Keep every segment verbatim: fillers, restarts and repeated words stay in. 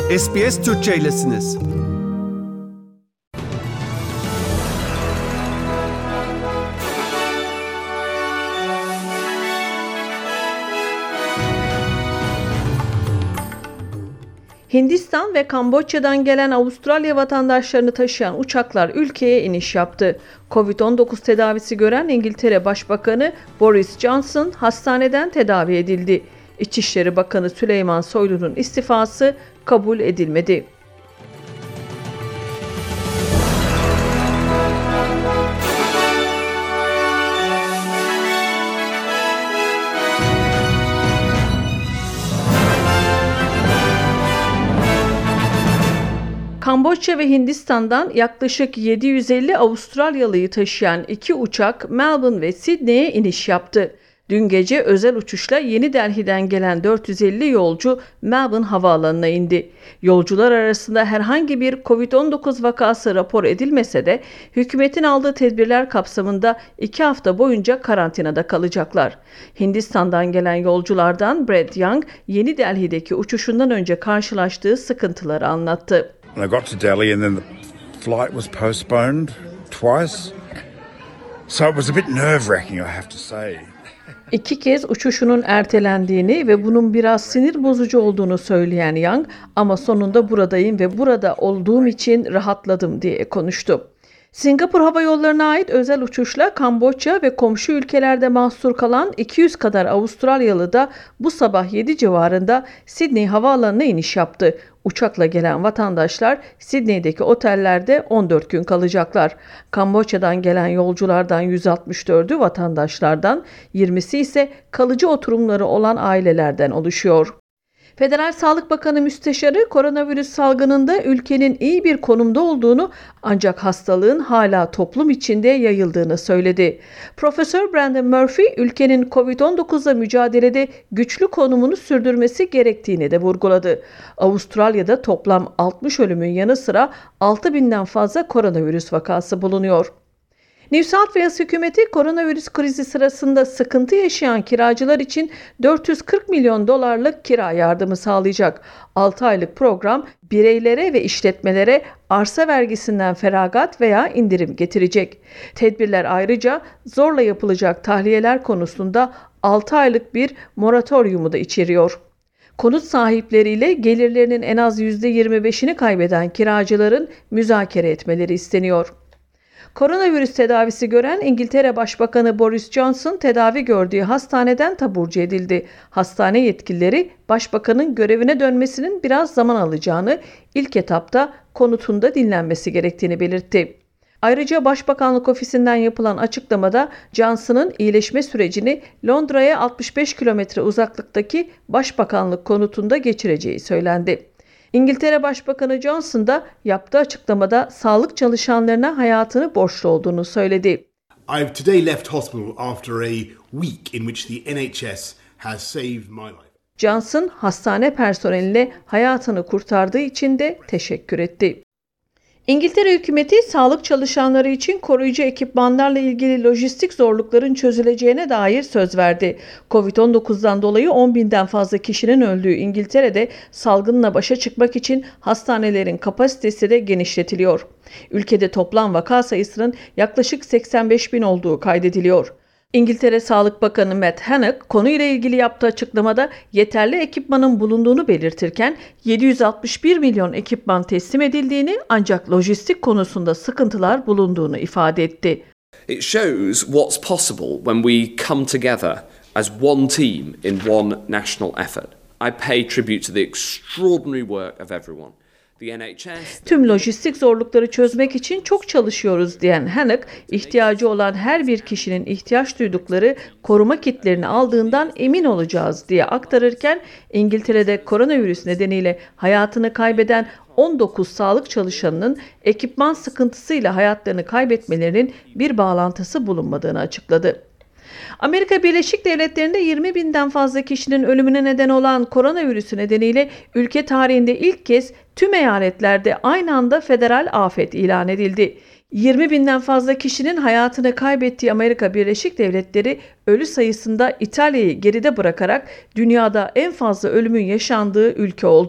S B S Türkçe'ylesiniz. Hindistan ve Kamboçya'dan gelen Avustralya vatandaşlarını taşıyan uçaklar ülkeye iniş yaptı. kovid on dokuz tedavisi gören İngiltere Başbakanı Boris Johnson hastaneden tedavi edildi. İçişleri Bakanı Süleyman Soylu'nun istifası kabul edilmedi. Kamboçya ve Hindistan'dan yaklaşık yedi yüz elli Avustralyalıyı taşıyan iki uçak Melbourne ve Sydney'e iniş yaptı. Dün gece özel uçuşla Yeni Delhi'den gelen dört yüz elli yolcu Melbourne Havaalanı'na indi. Yolcular arasında herhangi bir kovid on dokuz vakası rapor edilmese de hükümetin aldığı tedbirler kapsamında iki hafta boyunca karantinada kalacaklar. Hindistan'dan gelen yolculardan Brad Young, Yeni Delhi'deki uçuşundan önce karşılaştığı sıkıntıları anlattı. I got to Delhi and then the flight was postponed twice. So it was a bit nerve-wracking, I have to say. İki kez uçuşunun ertelendiğini ve bunun biraz sinir bozucu olduğunu söyleyen Young, ama sonunda buradayım ve burada olduğum için rahatladım diye konuştu. Singapur Hava Yolları'na ait özel uçuşla Kamboçya ve komşu ülkelerde mahsur kalan iki yüz kadar Avustralyalı da bu sabah yedi civarında Sydney Havaalanı'na iniş yaptı. Uçakla gelen vatandaşlar Sydney'deki otellerde on dört gün kalacaklar. Kamboçya'dan gelen yolculardan yüz altmış dördü vatandaşlardan, yirmisi ise kalıcı oturumları olan ailelerden oluşuyor. Federal Sağlık Bakanı Müsteşarı koronavirüs salgınında ülkenin iyi bir konumda olduğunu ancak hastalığın hala toplum içinde yayıldığını söyledi. Profesör Brandon Murphy ülkenin kovid on dokuzla mücadelede güçlü konumunu sürdürmesi gerektiğini de vurguladı. Avustralya'da toplam altmış ölümün yanı sıra altı binden fazla koronavirüs vakası bulunuyor. New South Wales hükümeti koronavirüs krizi sırasında sıkıntı yaşayan kiracılar için dört yüz kırk milyon dolarlık kira yardımı sağlayacak. altı aylık program bireylere ve işletmelere arsa vergisinden feragat veya indirim getirecek. Tedbirler ayrıca zorla yapılacak tahliyeler konusunda altı aylık bir moratoryumu da içeriyor. Konut sahipleriyle gelirlerinin en az yüzde yirmi beşini kaybeden kiracıların müzakere etmeleri isteniyor. Koronavirüs tedavisi gören İngiltere Başbakanı Boris Johnson tedavi gördüğü hastaneden taburcu edildi. Hastane yetkilileri Başbakanın görevine dönmesinin biraz zaman alacağını, ilk etapta konutunda dinlenmesi gerektiğini belirtti. Ayrıca Başbakanlık ofisinden yapılan açıklamada Johnson'ın iyileşme sürecini Londra'ya altmış beş kilometre uzaklıktaki Başbakanlık konutunda geçireceği söylendi. İngiltere Başbakanı Johnson da yaptığı açıklamada sağlık çalışanlarına hayatını borçlu olduğunu söyledi. I've today left hospital after a week in which the N H S has saved my life. Johnson hastane personeline hayatını kurtardığı için de teşekkür etti. İngiltere hükümeti sağlık çalışanları için koruyucu ekipmanlarla ilgili lojistik zorlukların çözüleceğine dair söz verdi. kovid on dokuzdan dolayı on binden fazla kişinin öldüğü İngiltere'de salgınla başa çıkmak için hastanelerin kapasitesi de genişletiliyor. Ülkede toplam vaka sayısının yaklaşık seksen beş bin olduğu kaydediliyor. İngiltere Sağlık Bakanı Matt Hancock konuyla ilgili yaptığı açıklamada yeterli ekipmanın bulunduğunu belirtirken yedi yüz altmış bir milyon ekipman teslim edildiğini ancak lojistik konusunda sıkıntılar bulunduğunu ifade etti. It shows what's possible when we come together as one team in one national effort. I pay tribute to the extraordinary work of everyone. Tüm lojistik zorlukları çözmek için çok çalışıyoruz diyen Hancock, ihtiyacı olan her bir kişinin ihtiyaç duydukları koruma kitlerini aldığından emin olacağız diye aktarırken İngiltere'de koronavirüs nedeniyle hayatını kaybeden on dokuz sağlık çalışanının ekipman sıkıntısıyla hayatlarını kaybetmelerinin bir bağlantısı bulunmadığını açıkladı. Amerika Birleşik Devletleri'nde yirmi binden fazla kişinin ölümüne neden olan koronavirüsü nedeniyle ülke tarihinde ilk kez tüm eyaletlerde aynı anda federal afet ilan edildi. yirmi binden fazla kişinin hayatını kaybettiği Amerika Birleşik Devletleri ölü sayısında İtalya'yı geride bırakarak dünyada en fazla ölümün yaşandığı ülke oldu.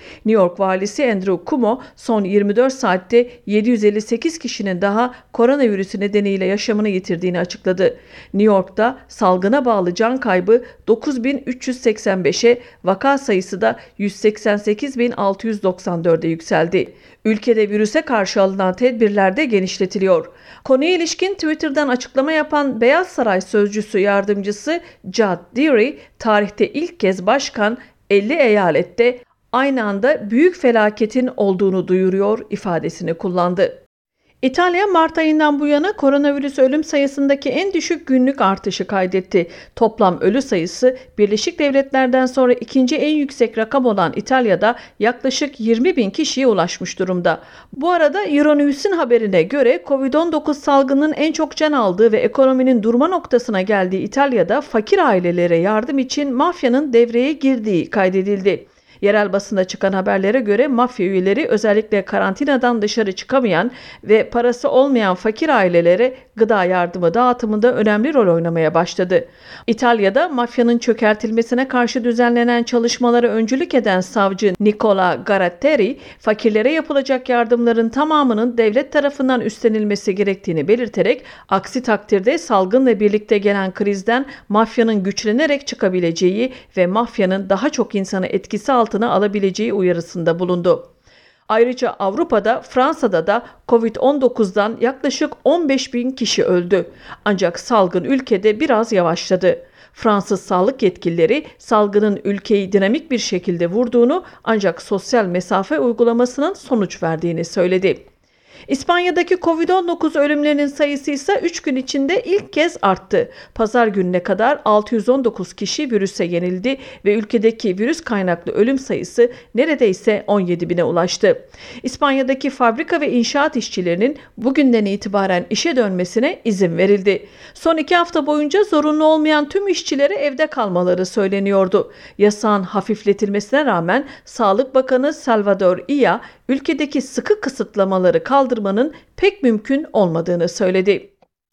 New York valisi Andrew Cuomo son yirmi dört saatte yedi yüz elli sekiz kişinin daha koronavirüsü nedeniyle yaşamını yitirdiğini açıkladı. New York'ta salgına bağlı can kaybı dokuz bin üç yüz seksen beşe, vaka sayısı da yüz seksen sekiz bin altı yüz doksan dörde yükseldi. Ülkede virüse karşı alınan tedbirler de genişletiliyor. Konuya ilişkin Twitter'dan açıklama yapan Beyaz Saray Sözcüsü Yardımcısı Judd Deary, tarihte ilk kez başkan elli eyalette aynı anda büyük felaketin olduğunu duyuruyor ifadesini kullandı. İtalya, Mart ayından bu yana koronavirüs ölüm sayısındaki en düşük günlük artışı kaydetti. Toplam ölü sayısı Birleşik Devletler'den sonra ikinci en yüksek rakam olan İtalya'da yaklaşık yirmi bin kişiye ulaşmış durumda. Bu arada Euronews'un haberine göre kovid on dokuz salgının en çok can aldığı ve ekonominin durma noktasına geldiği İtalya'da fakir ailelere yardım için mafyanın devreye girdiği kaydedildi. Yerel basında çıkan haberlere göre mafya üyeleri özellikle karantinadan dışarı çıkamayan ve parası olmayan fakir ailelere gıda yardımı dağıtımında önemli rol oynamaya başladı. İtalya'da mafyanın çökertilmesine karşı düzenlenen çalışmalara öncülük eden savcı Nicola Garatteri, fakirlere yapılacak yardımların tamamının devlet tarafından üstlenilmesi gerektiğini belirterek, aksi takdirde salgınla birlikte gelen krizden mafyanın güçlenerek çıkabileceği ve mafyanın daha çok insanı etkisi altına alabileceği uyarısında bulundu. Ayrıca Avrupa'da, Fransa'da da kovid on dokuzdan yaklaşık on beş bin kişi öldü. Ancak salgın ülkede biraz yavaşladı. Fransız sağlık yetkilileri salgının ülkeyi dinamik bir şekilde vurduğunu ancak sosyal mesafe uygulamasının sonuç verdiğini söyledi. İspanya'daki kovid on dokuz ölümlerinin sayısı ise üç gün içinde ilk kez arttı. Pazar gününe kadar altı yüz on dokuz kişi virüse yenildi ve ülkedeki virüs kaynaklı ölüm sayısı neredeyse on yedi bine ulaştı. İspanya'daki fabrika ve inşaat işçilerinin bugünden itibaren işe dönmesine izin verildi. Son iki hafta boyunca zorunlu olmayan tüm işçilere evde kalmaları söyleniyordu. Yasağın hafifletilmesine rağmen Sağlık Bakanı Salvador Illa, ülkedeki sıkı kısıtlamaları kaldırmanın pek mümkün olmadığını söyledi.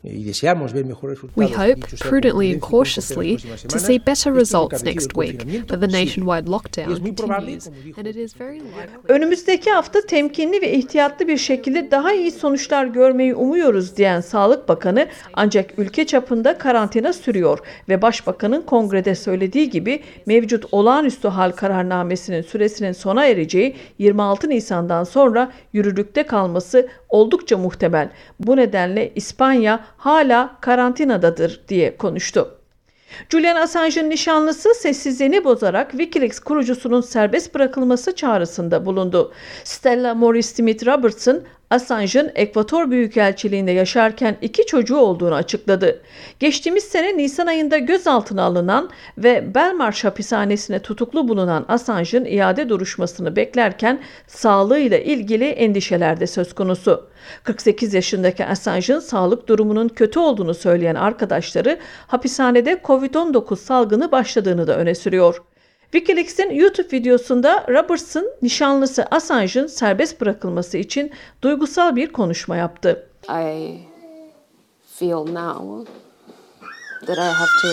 We hope, prudently and cautiously, to see better results next week, but the nationwide lockdown continues, and it is very likely... Önümüzdeki hafta temkinli ve ihtiyatlı bir şekilde daha iyi sonuçlar görmeyi umuyoruz diyen Sağlık Bakanı, ancak ülke çapında karantina sürüyor ve Başbakanın kongrede söylediği gibi mevcut olağanüstü hal kararnamesinin süresinin sona ereceği yirmi altı Nisan'dan sonra yürürlükte kalması oldukça muhtemel. Bu nedenle İspanya hala karantinadadır diye konuştu. Julian Assange'ın nişanlısı sessizliğini bozarak Wikileaks kurucusunun serbest bırakılması çağrısında bulundu. Stella Maurice Smith Robertson, Assange'ın Ekvator Büyükelçiliğinde yaşarken iki çocuğu olduğunu açıkladı. Geçtiğimiz sene Nisan ayında gözaltına alınan ve Belmarsh hapishanesine tutuklu bulunan Assange'ın iade duruşmasını beklerken sağlığıyla ilgili endişeler de söz konusu. kırk sekiz yaşındaki Assange'ın sağlık durumunun kötü olduğunu söyleyen arkadaşları hapishanede kovid on dokuz salgını başladığını da öne sürüyor. Wikileaks'in YouTube videosunda Robertson, nişanlısı Assange'ın serbest bırakılması için duygusal bir konuşma yaptı. I feel now that I have to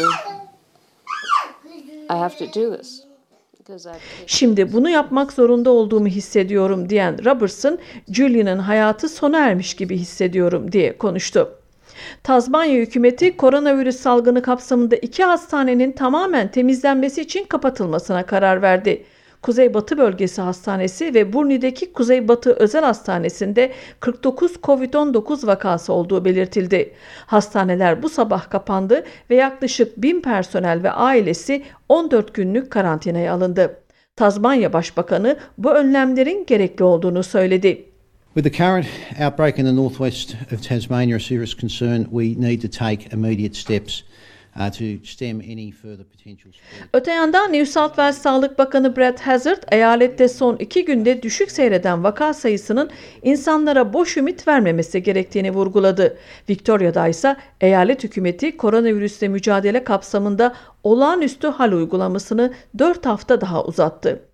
I have to do this. Şimdi bunu yapmak zorunda olduğumu hissediyorum diyen Robertson, Julian'ın hayatı sona ermiş gibi hissediyorum diye konuştu. Tazmanya hükümeti koronavirüs salgını kapsamında iki hastanenin tamamen temizlenmesi için kapatılmasına karar verdi. Kuzeybatı Bölgesi Hastanesi ve Burnie'deki Kuzeybatı Özel Hastanesi'nde kırk dokuz kovid on dokuz vakası olduğu belirtildi. Hastaneler bu sabah kapandı ve yaklaşık bin personel ve ailesi on dört günlük karantinaya alındı. Tazmanya Başbakanı bu önlemlerin gerekli olduğunu söyledi. With the current outbreak in the northwest of Tasmania a serious concern, we need to take immediate steps uh, to stem any further potential spread. Öte yandan New South Wales Sağlık Bakanı Brad Hazzard, eyalette son iki günde düşük seyreden vaka sayısının insanlara boş ümit vermemesi gerektiğini vurguladı. Victoria'da ise eyalet hükümeti koronavirüsle mücadele kapsamında olağanüstü hal uygulamasını dört hafta daha uzattı.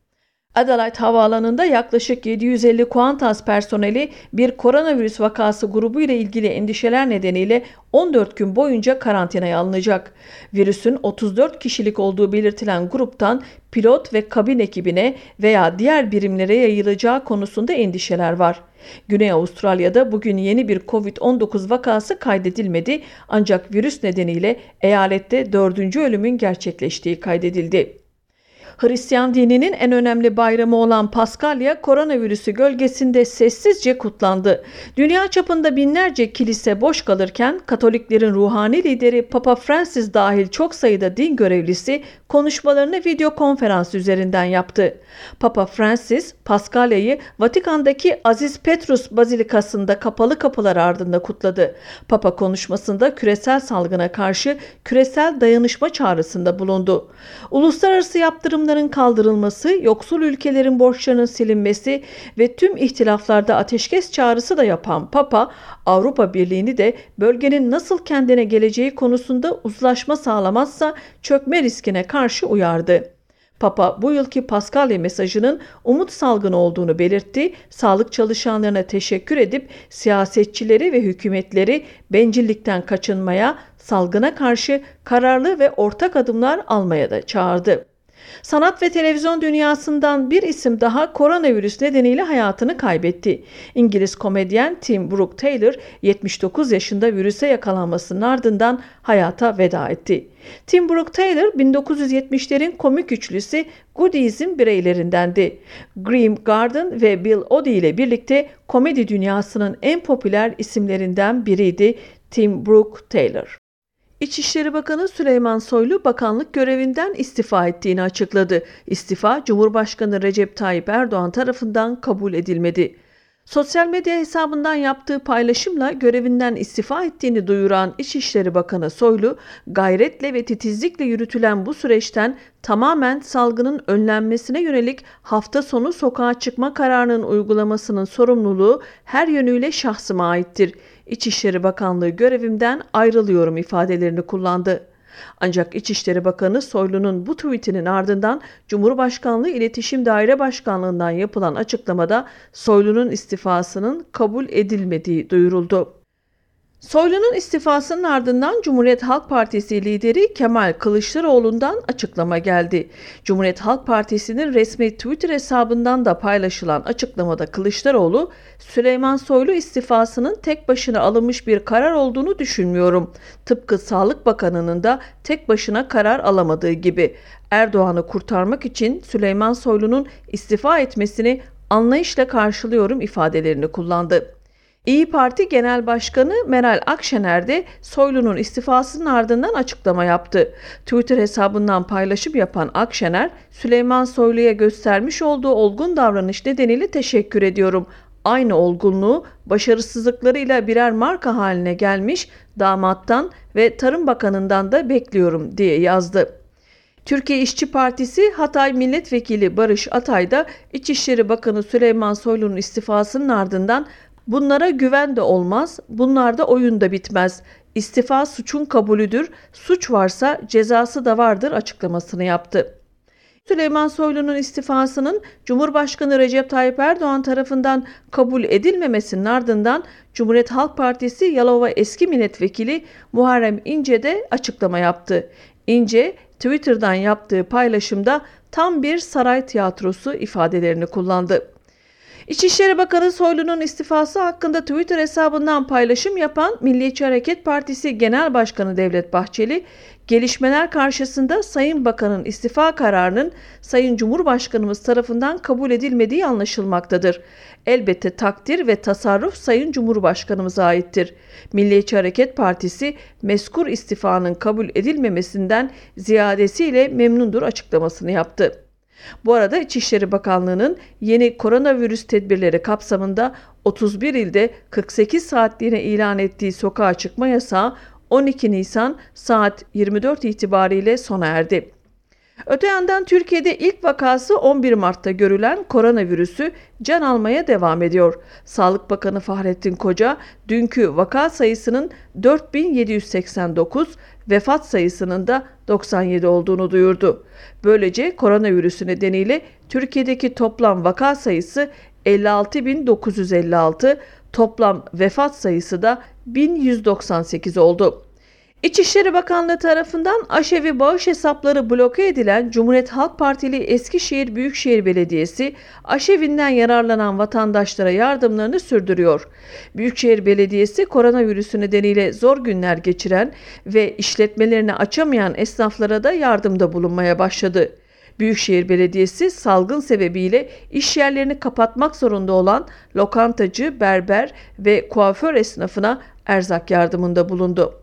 Adelaide Havaalanı'nda yaklaşık yedi yüz elli Qantas personeli bir koronavirüs vakası grubu ile ilgili endişeler nedeniyle on dört gün boyunca karantinaya alınacak. Virüsün otuz dört kişilik olduğu belirtilen gruptan pilot ve kabin ekibine veya diğer birimlere yayılacağı konusunda endişeler var. Güney Avustralya'da bugün yeni bir kovid on dokuz vakası kaydedilmedi, ancak virüs nedeniyle eyalette dördüncü ölümün gerçekleştiği kaydedildi. Hristiyan dininin en önemli bayramı olan Paskalya, koronavirüsü gölgesinde sessizce kutlandı. Dünya çapında binlerce kilise boş kalırken Katoliklerin ruhani lideri Papa Francis dahil çok sayıda din görevlisi konuşmalarını video konferans üzerinden yaptı. Papa Francis, Paskalya'yı Vatikan'daki Aziz Petrus Bazilikası'nda kapalı kapılar ardında kutladı. Papa konuşmasında küresel salgına karşı küresel dayanışma çağrısında bulundu. Uluslararası yaptırımların kaldırılması, yoksul ülkelerin borçlarının silinmesi ve tüm ihtilaflarda ateşkes çağrısı da yapan Papa, Avrupa Birliği'ni de bölgenin nasıl kendine geleceği konusunda uzlaşma sağlamazsa çökme riskine karşı uyardı. Papa bu yılki Paskalya mesajının umut salgını olduğunu belirtti, sağlık çalışanlarına teşekkür edip siyasetçileri ve hükümetleri bencillikten kaçınmaya, salgına karşı kararlı ve ortak adımlar almaya da çağırdı. Sanat ve televizyon dünyasından bir isim daha koronavirüs nedeniyle hayatını kaybetti. İngiliz komedyen Tim Brooke Taylor yetmiş dokuz yaşında virüse yakalanmasının ardından hayata veda etti. Tim Brooke Taylor bin dokuz yüz yetmişlerin komik üçlüsü Goody's'in bireylerindendi. Grim Garden ve Bill Oddie ile birlikte komedi dünyasının en popüler isimlerinden biriydi Tim Brooke Taylor. İçişleri Bakanı Süleyman Soylu bakanlık görevinden istifa ettiğini açıkladı. İstifa Cumhurbaşkanı Recep Tayyip Erdoğan tarafından kabul edilmedi. Sosyal medya hesabından yaptığı paylaşımla görevinden istifa ettiğini duyuran İçişleri Bakanı Soylu, gayretle ve titizlikle yürütülen bu süreçten tamamen salgının önlenmesine yönelik hafta sonu sokağa çıkma kararının uygulamasının sorumluluğu her yönüyle şahsıma aittir. İçişleri Bakanlığı görevimden ayrılıyorum ifadelerini kullandı. Ancak İçişleri Bakanı Soylu'nun bu tweetinin ardından Cumhurbaşkanlığı İletişim Daire Başkanlığı'ndan yapılan açıklamada Soylu'nun istifasının kabul edilmediği duyuruldu. Soylu'nun istifasının ardından Cumhuriyet Halk Partisi lideri Kemal Kılıçdaroğlu'ndan açıklama geldi. Cumhuriyet Halk Partisi'nin resmi Twitter hesabından da paylaşılan açıklamada Kılıçdaroğlu, Süleyman Soylu istifasının tek başına alınmış bir karar olduğunu düşünmüyorum. Tıpkı Sağlık Bakanı'nın da tek başına karar alamadığı gibi Erdoğan'ı kurtarmak için Süleyman Soylu'nun istifa etmesini anlayışla karşılıyorum ifadelerini kullandı. İyi Parti Genel Başkanı Meral Akşener de Soylu'nun istifasının ardından açıklama yaptı. Twitter hesabından paylaşım yapan Akşener, Süleyman Soylu'ya göstermiş olduğu olgun davranış nedeniyle teşekkür ediyorum. Aynı olgunluğu başarısızlıklarıyla birer marka haline gelmiş damattan ve Tarım Bakanı'ndan da bekliyorum diye yazdı. Türkiye İşçi Partisi Hatay Milletvekili Barış Atay da İçişleri Bakanı Süleyman Soylu'nun istifasının ardından bunlara güven de olmaz, bunlarda oyun da bitmez. İstifa suçun kabulüdür, suç varsa cezası da vardır açıklamasını yaptı. Süleyman Soylu'nun istifasının Cumhurbaşkanı Recep Tayyip Erdoğan tarafından kabul edilmemesinin ardından Cumhuriyet Halk Partisi Yalova eski milletvekili Muharrem İnce de açıklama yaptı. İnce, Twitter'dan yaptığı paylaşımda tam bir saray tiyatrosu ifadelerini kullandı. İçişleri Bakanı Soylu'nun istifası hakkında Twitter hesabından paylaşım yapan Milliyetçi Hareket Partisi Genel Başkanı Devlet Bahçeli, gelişmeler karşısında Sayın Bakan'ın istifa kararının Sayın Cumhurbaşkanımız tarafından kabul edilmediği anlaşılmaktadır. Elbette takdir ve tasarruf Sayın Cumhurbaşkanımıza aittir. Milliyetçi Hareket Partisi mezkur istifanın kabul edilmemesinden ziyadesiyle memnundur açıklamasını yaptı. Bu arada İçişleri Bakanlığı'nın yeni koronavirüs tedbirleri kapsamında otuz bir ilde kırk sekiz saatliğine ilan ettiği sokağa çıkma yasağı on iki Nisan saat yirmi dört itibariyle sona erdi. Öte yandan Türkiye'de ilk vakası on bir Mart'ta görülen koronavirüsü can almaya devam ediyor. Sağlık Bakanı Fahrettin Koca, dünkü vaka sayısının dört bin yedi yüz seksen dokuz, vefat sayısının da doksan yedi olduğunu duyurdu. Böylece koronavirüsü nedeniyle Türkiye'deki toplam vaka sayısı elli altı bin dokuz yüz elli altı, toplam vefat sayısı da bin yüz doksan sekiz oldu. İçişleri Bakanlığı tarafından aşevi bağış hesapları bloke edilen Cumhuriyet Halk Partili Eskişehir Büyükşehir Belediyesi, aşevinden yararlanan vatandaşlara yardımlarını sürdürüyor. Büyükşehir Belediyesi, koronavirüsü nedeniyle zor günler geçiren ve işletmelerini açamayan esnaflara da yardımda bulunmaya başladı. Büyükşehir Belediyesi, salgın sebebiyle iş yerlerini kapatmak zorunda olan lokantacı, berber ve kuaför esnafına erzak yardımında bulundu.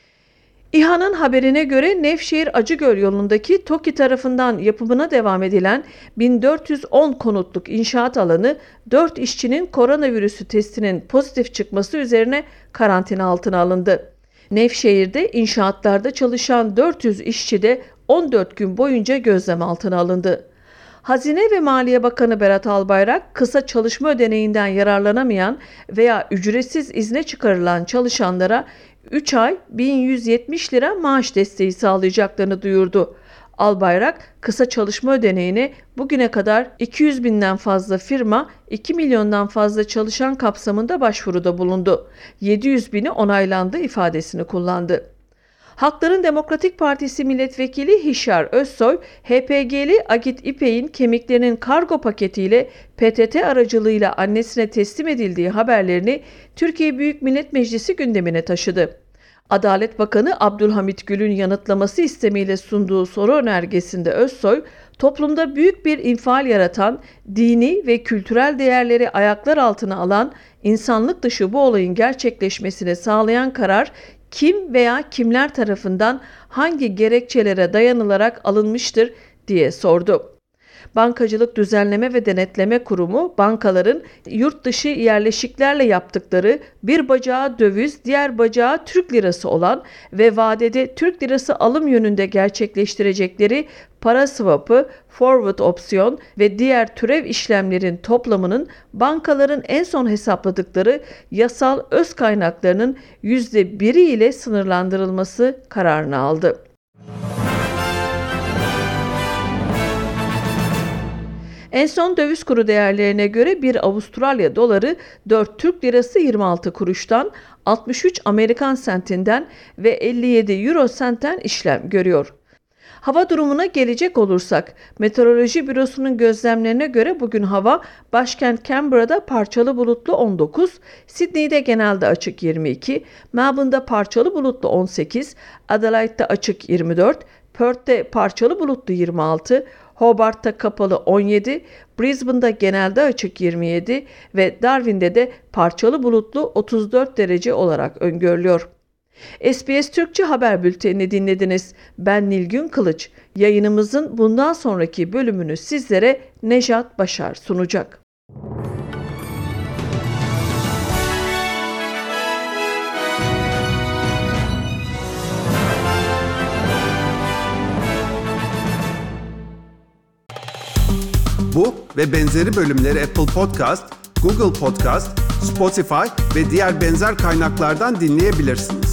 İHA'nın haberine göre Nevşehir Acıgöl yolundaki TOKİ tarafından yapımına devam edilen bin dört yüz on konutluk inşaat alanı dört işçinin koronavirüsü testinin pozitif çıkması üzerine karantina altına alındı. Nevşehir'de inşaatlarda çalışan dört yüz işçi de on dört gün boyunca gözlem altına alındı. Hazine ve Maliye Bakanı Berat Albayrak, kısa çalışma ödeneğinden yararlanamayan veya ücretsiz izne çıkarılan çalışanlara üç ay bin yüz yetmiş lira maaş desteği sağlayacaklarını duyurdu. Albayrak, kısa çalışma ödeneğine bugüne kadar iki yüz binden fazla firma, iki milyondan fazla çalışan kapsamında başvuruda bulundu. yedi yüz bini onaylandı ifadesini kullandı. Halkların Demokratik Partisi Milletvekili Hişar Özsoy, H P G'li Agit İpek'in kemiklerinin kargo paketiyle P T T aracılığıyla annesine teslim edildiği haberlerini Türkiye Büyük Millet Meclisi gündemine taşıdı. Adalet Bakanı Abdülhamit Gül'ün yanıtlaması istemiyle sunduğu soru önergesinde Özsoy, toplumda büyük bir infial yaratan, dini ve kültürel değerleri ayaklar altına alan, insanlık dışı bu olayın gerçekleşmesini sağlayan karar kim veya kimler tarafından hangi gerekçelere dayanılarak alınmıştır diye sordu. Bankacılık Düzenleme ve Denetleme Kurumu, bankaların yurt dışı yerleşiklerle yaptıkları bir bacağı döviz, diğer bacağı Türk lirası olan ve vadede Türk lirası alım yönünde gerçekleştirecekleri para swap'ı, forward opsiyon ve diğer türev işlemlerin toplamının bankaların en son hesapladıkları yasal öz kaynaklarının yüzde biri ile sınırlandırılması kararını aldı. En son döviz kuru değerlerine göre bir Avustralya doları dört Türk lirası yirmi altı kuruştan, altmış üç Amerikan sentinden ve elli yedi euro sentten işlem görüyor. Hava durumuna gelecek olursak, Meteoroloji Bürosu'nun gözlemlerine göre bugün hava başkent Canberra'da parçalı bulutlu on dokuz, Sydney'de genelde açık yirmi iki, Melbourne'da parçalı bulutlu on sekiz, Adelaide'de açık yirmi dört, Perth'te parçalı bulutlu yirmi altı, Hobart'ta kapalı on yedi, Brisbane'da genelde açık yirmi yedi ve Darwin'de de parçalı bulutlu otuz dört derece olarak öngörülüyor. S B S Türkçe Haber Bülteni'ni dinlediniz. Ben Nilgün Kılıç. Yayınımızın bundan sonraki bölümünü sizlere Nejat Başar sunacak. Bu ve benzeri bölümleri Apple Podcast, Google Podcast, Spotify ve diğer benzer kaynaklardan dinleyebilirsiniz.